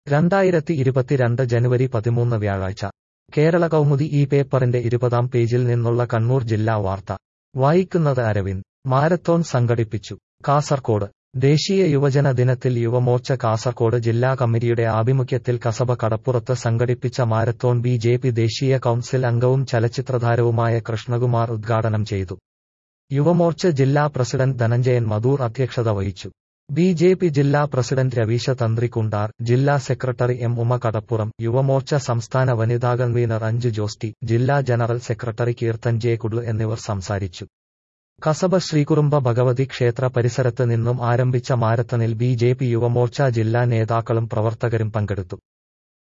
2022 ജനുവരി 13 വ്യാഴാഴ്ച കേരള കൗമുദി ഈ പേപ്പറിന്റെ 20-ാം പേജിൽ നിന്നുള്ള കണ്ണൂർ ജില്ലാ വാർത്ത വായിക്കുന്നത് അരവിന്ദ്. മാരത്തോൺ സംഘടിപ്പിച്ചു. കാസർകോട് ദേശീയ യുവജന ദിനത്തിൽ യുവമോർച്ച കാസർകോട് ജില്ലാ കമ്മിറ്റിയുടെ ആഭിമുഖ്യത്തിൽ കസബ കടപ്പുറത്ത് സംഘടിപ്പിച്ച മാരത്തോൺ ബി.ജെ.പി. ദേശീയ കൗൺസിൽ അംഗവും ചലച്ചിത്രതാരവുമായ കൃഷ്ണകുമാർ ഉദ്ഘാടനം ചെയ്തു. യുവമോർച്ച ജില്ലാ പ്രസിഡന്റ് ധനഞ്ജയൻ മധൂർ അധ്യക്ഷത വഹിച്ചു. ബി.ജെ.പി. ജില്ലാ പ്രസിഡന്റ് രവീശ തന്ത്രിക്കുണ്ടാർ, ജില്ലാ സെക്രട്ടറി എം. ഉമ കടപ്പുറം, യുവമോർച്ച സംസ്ഥാന വനിതാ കൺവീനർ അഞ്ജു ജോസ്റ്റി, ജില്ലാ general secretary Keerthan J. Kudlu എന്നിവർ സംസാരിച്ചു. കസബ ശ്രീകുറുമ്പ ഭഗവതി ക്ഷേത്ര പരിസരത്ത് നിന്നും ആരംഭിച്ച മാരത്തണിൽ ബി.ജെ.പി. യുവമോർച്ച ജില്ലാ നേതാക്കളും പ്രവർത്തകരും പങ്കെടുത്തു.